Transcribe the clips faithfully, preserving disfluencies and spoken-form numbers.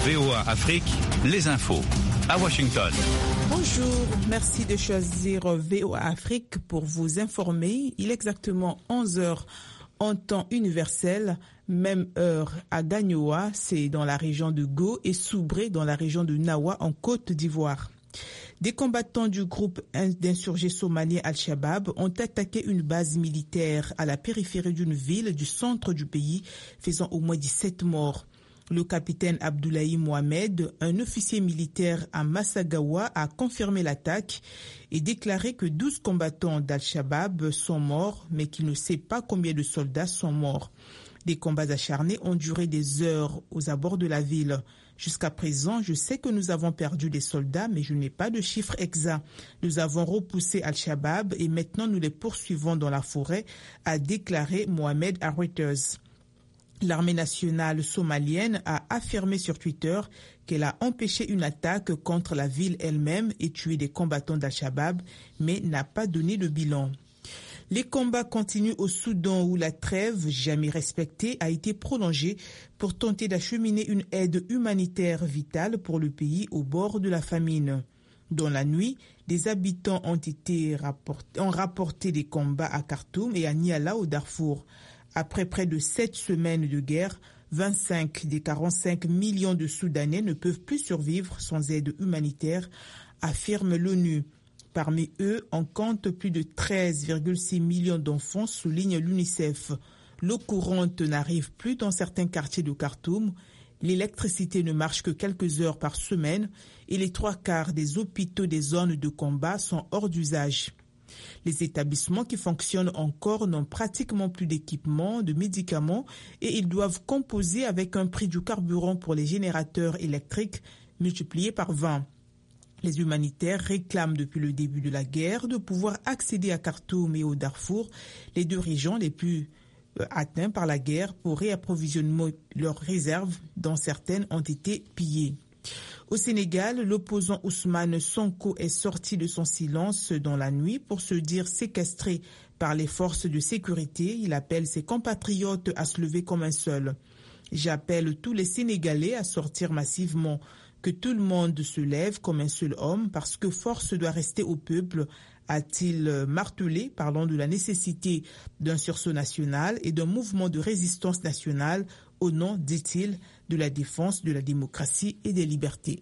V O A Afrique, les infos. À Washington. Bonjour, merci de choisir V O A Afrique pour vous informer. Il est exactement onze heures en temps universel, même heure à Gagnoa, c'est dans la région de Go, et Soubré dans la région de Nawa en Côte d'Ivoire. Des combattants du groupe d'insurgés somalien Al-Shabaab ont attaqué une base militaire à la périphérie d'une ville du centre du pays, faisant au moins dix-sept morts. Le capitaine Abdoulaye Mohamed, un officier militaire à Massagawa, a confirmé l'attaque et déclaré que douze combattants d'Al-Shabaab sont morts, mais qu'il ne sait pas combien de soldats sont morts. Des combats acharnés ont duré des heures aux abords de la ville. Jusqu'à présent, je sais que nous avons perdu des soldats, mais je n'ai pas de chiffre exact. Nous avons repoussé Al-Shabaab et maintenant nous les poursuivons dans la forêt, a déclaré Mohamed à Reuters. L'armée nationale somalienne a affirmé sur Twitter qu'elle a empêché une attaque contre la ville elle-même et tué des combattants d'Al-Shabaab, mais n'a pas donné de bilan. Les combats continuent au Soudan où la trêve, jamais respectée, a été prolongée pour tenter d'acheminer une aide humanitaire vitale pour le pays au bord de la famine. Dans la nuit, des habitants ont été rapportés, ont rapporté des combats à Khartoum et à Niala au Darfour. Après près de sept semaines de guerre, vingt-cinq des quarante-cinq millions de Soudanais ne peuvent plus survivre sans aide humanitaire, affirme l'ONU. Parmi eux, on compte plus de treize virgule six millions d'enfants, souligne l'UNICEF. L'eau courante n'arrive plus dans certains quartiers de Khartoum. L'électricité ne marche que quelques heures par semaine et les trois quarts des hôpitaux des zones de combat sont hors d'usage. Les établissements qui fonctionnent encore n'ont pratiquement plus d'équipements, de médicaments et ils doivent composer avec un prix du carburant pour les générateurs électriques multiplié par vingt. Les humanitaires réclament depuis le début de la guerre de pouvoir accéder à Khartoum et au Darfour, les deux régions les plus atteintes par la guerre, pour réapprovisionner leurs réserves, dont certaines ont été pillées. Au Sénégal, l'opposant Ousmane Sonko est sorti de son silence dans la nuit pour se dire séquestré par les forces de sécurité. Il appelle ses compatriotes à se lever comme un seul. J'appelle tous les Sénégalais à sortir massivement, que tout le monde se lève comme un seul homme parce que force doit rester au peuple, a-t-il martelé, parlant de la nécessité d'un sursaut national et d'un mouvement de résistance nationale au nom, dit-il, de la défense de la démocratie et des libertés.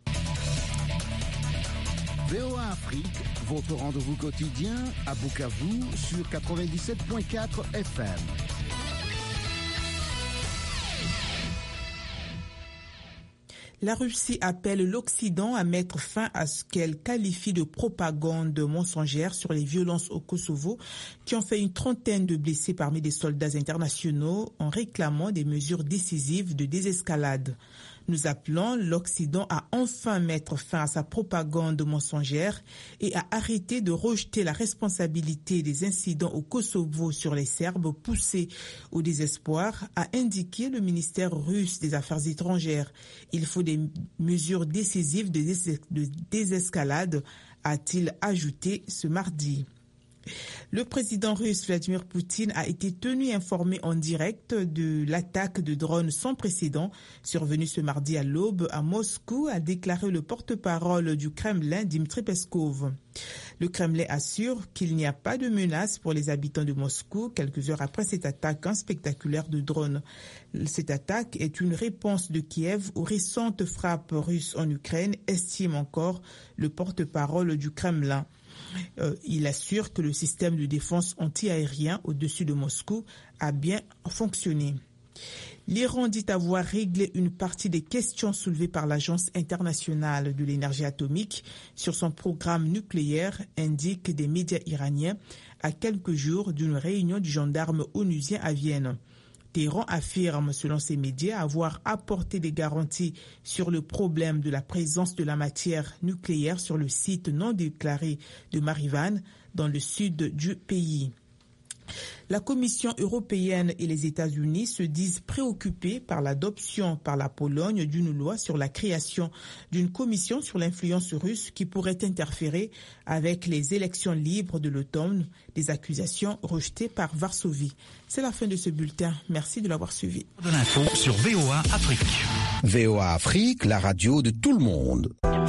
V O A Afrique, votre rendez-vous quotidien à Bukavu sur quatre-vingt-dix-sept virgule quatre F M. La Russie appelle l'Occident à mettre fin à ce qu'elle qualifie de propagande mensongère sur les violences au Kosovo, qui ont fait une trentaine de blessés parmi des soldats internationaux, en réclamant des mesures décisives de désescalade. Nous appelons l'Occident à enfin mettre fin à sa propagande mensongère et à arrêter de rejeter la responsabilité des incidents au Kosovo sur les Serbes poussés au désespoir, a indiqué le ministère russe des Affaires étrangères. Il faut des mesures décisives de, dés- de désescalade, a-t-il ajouté ce mardi. Le président russe Vladimir Poutine a été tenu informé en direct de l'attaque de drones sans précédent survenue ce mardi à l'aube à Moscou, a déclaré le porte-parole du Kremlin Dmitry Peskov. Le Kremlin assure qu'il n'y a pas de menace pour les habitants de Moscou quelques heures après cette attaque spectaculaire de drones. Cette attaque est une réponse de Kiev aux récentes frappes russes en Ukraine, estime encore le porte-parole du Kremlin. Euh, il assure que le système de défense anti-aérien au-dessus de Moscou a bien fonctionné. L'Iran dit avoir réglé une partie des questions soulevées par l'Agence internationale de l'énergie atomique sur son programme nucléaire, indiquent des médias iraniens à quelques jours d'une réunion du gendarme onusien à Vienne. Téhéran affirme, selon ces médias, avoir apporté des garanties sur le problème de la présence de la matière nucléaire sur le site non déclaré de Marivan, dans le sud du pays. La Commission européenne et les États-Unis se disent préoccupés par l'adoption par la Pologne d'une loi sur la création d'une commission sur l'influence russe qui pourrait interférer avec les élections libres de l'automne, des accusations rejetées par Varsovie. C'est la fin de ce bulletin. Merci de l'avoir suivi. De l'info sur V O A Afrique. V O A Afrique, la radio de tout le monde.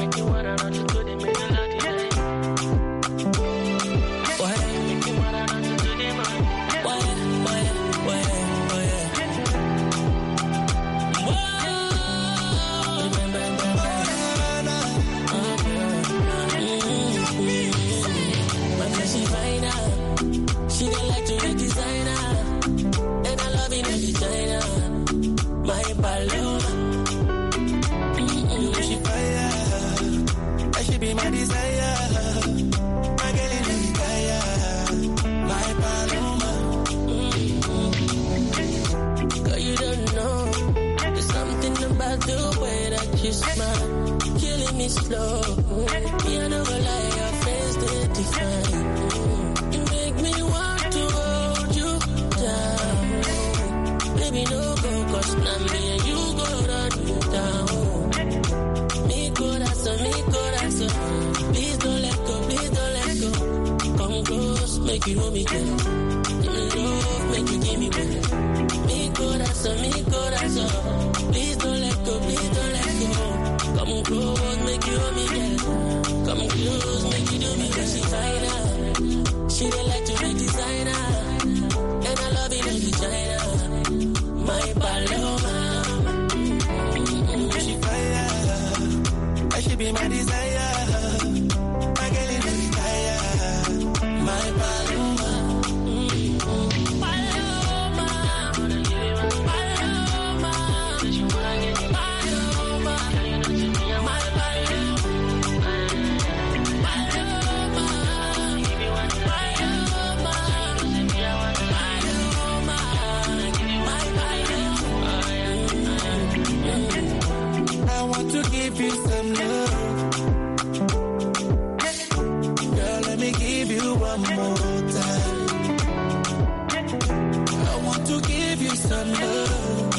Slow, you know, like your face they define. You make me want to hold you down. Baby, no go, cause now me and you go run you down. Mi corazón, mi corazón. Please don't let go, please don't let go. Come close, make you hold me down. Give me love, make you give me better. Mi corazón, mi corazón. Please don't let go, please don't let go. Come close, make you hold me, girl. Come close, make you do me, cause she fine out. She dey like to make designer, and I love it in vagina. My Paloma, mm-hmm. She fire, I should be my desire. My girl in the fire, my Paloma, mm-hmm. Paloma, Paloma, give you some love. Girl, let me give you one more time. I want to give you some love.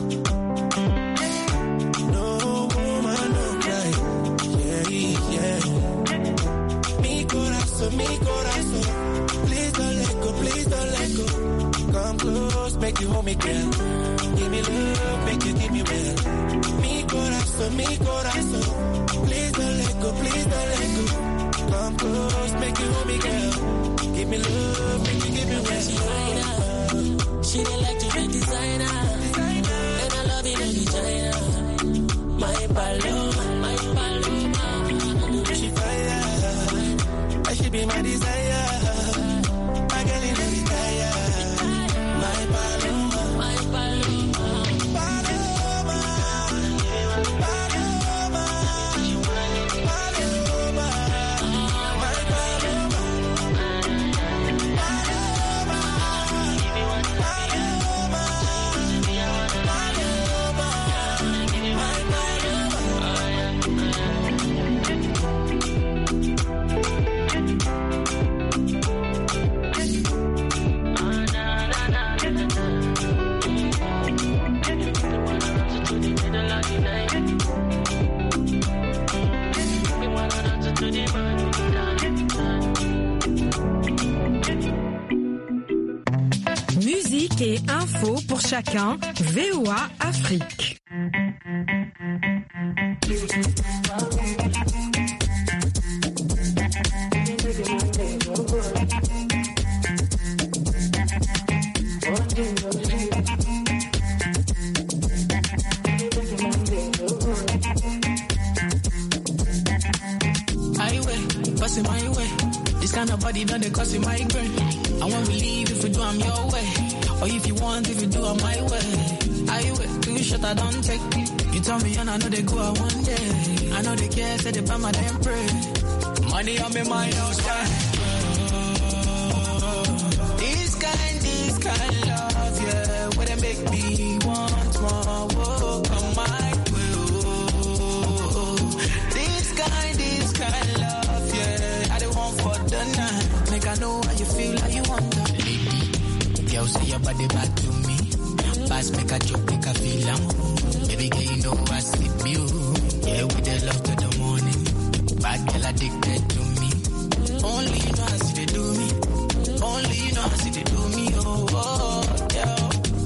No woman, no cry. Yeah, yeah. Mi corazón, mi corazón. Please don't let go, please don't let go. Come close, make you hold me, girl. Give me love, make you give me well. Mi corazón, mi corazón. Please don't let go, please don't let go. Come close, make you hold me, girl. Give me love, make you give me well. She fine out. She dey like to be designer, and I love it in vagina. My Paloma, my Paloma. She fire, I should be my desire. My girl in the fire. My Paloma, my Paloma. Musique et info pour chacun, V O A Afrique. Passing my way. This kind of body done they cause my migraine. I won't believe if you do I'm your way. Or if you want, if you do I'm my way. I wait, two shot I don't take. You tell me and I know they go out one day. I know they care, say they buy my damn pray. Money on me mind, no style. This kind, this kind love, yeah. Where they make me want more, oh, come my way, oh. This kind, this kind love, yeah. I don't want for the night. Make I know how you feel, how you want to. pass, make a joke, make a feel am. Baby girl, you know I sleep you. Yeah, with the love to the morning. Bad girl addicted to me. Only you know how see they do me. Only you know how see they do me. Oh, oh.